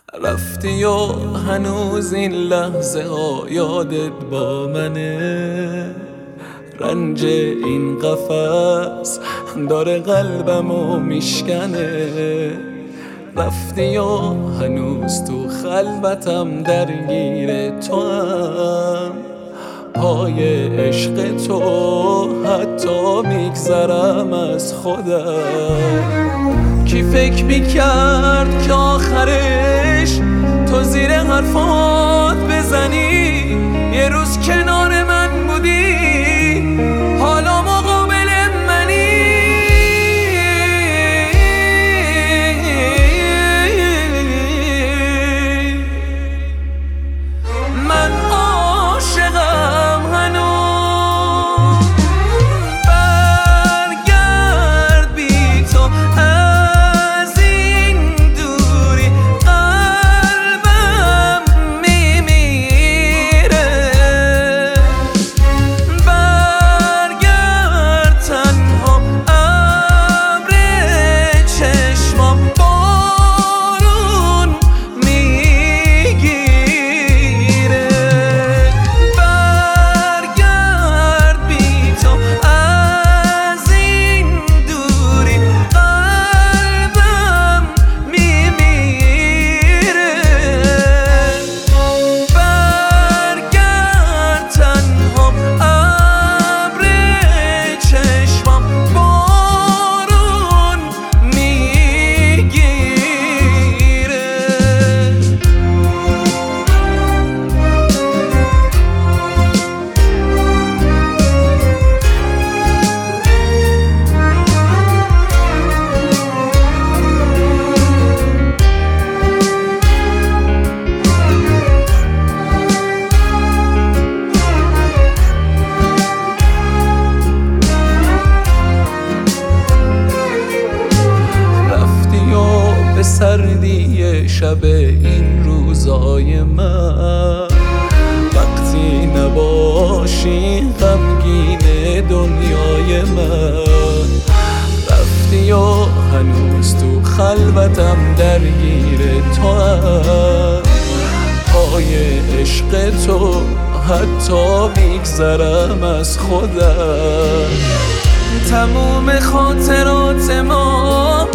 رفتی و هنوز این لحظه ها یادت با منه. رنج این قفس داره قلبمو میشکنه. رفتی و هنوز تو خلوتم درگیر تو هم. پای عشق تو حتی میگذرم از خودم. کی فکر میکرد که آخرش تو زیر حرفات بزنی، یه روز کنار من بودی حالا مقابل منی. من عاشقم هنوز، برگرد بی تو از این دوری قلبم میمیره. برگرد تنها ابر چشمام بارون میگیره. برگرد بی تو از این دوری قلبم میمیره. برگرد تنها ابر چشمام بارون میگیره. رفتی و به سردی شب این روزای من، وقتی نباشی غمگین دنیای من. رفتی و هنوز تو خلوتم درگیر تو هم. پای عشق تو حتی میگذرم از خودم. تموم خاطرات ما